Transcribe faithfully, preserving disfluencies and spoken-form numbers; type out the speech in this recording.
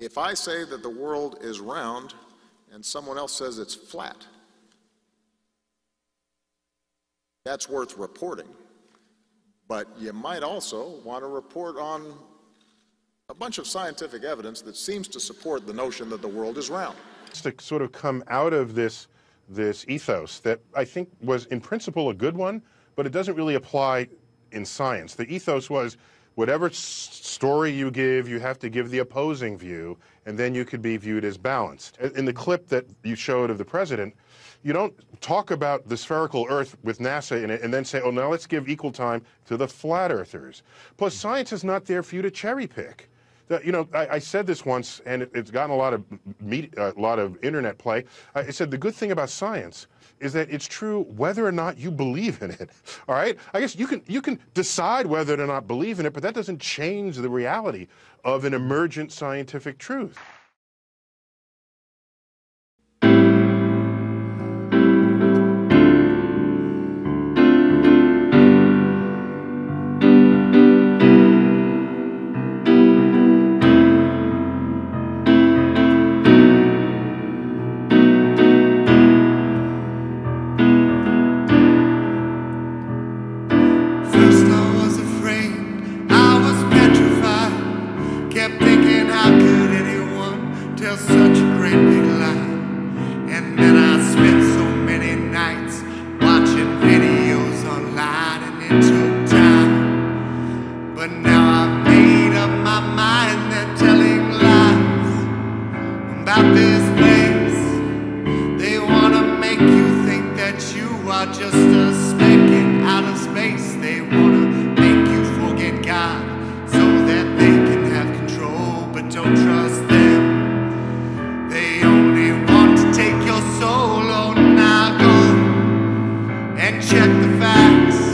If I say that the world is round and someone else says it's flat, that's worth reporting. But you might also want to report on a bunch of scientific evidence that seems to support the notion that the world is round. To sort of come out of this, this ethos that I think was in principle a good one, but it doesn't really apply in science. The ethos was whatever s story you give, you have to give the opposing view, and then you could be viewed as balanced. In the clip that you showed of the president, you don't talk about the spherical Earth with NASA in it and then say, oh, now let's give equal time to the flat earthers. Plus, science is not there for you to cherry pick. The, you know, I, I said this once, and it, it's gotten a lot of meet, a lot of internet play. I said the good thing about science is that it's true whether or not you believe in it. All right? I guess you can you can decide whether or not believe in it, but that doesn't change the reality of an emergent scientific truth. Such a great big lie, and then I spent so many nights watching videos online, and it took time. But now I've made up my mind that telling lies about this place. They wanna make you think that you are just a speck in outer space. They wanna make you forget God so that they can have control, but don't trust them. Take your soul, oh now go and check the facts.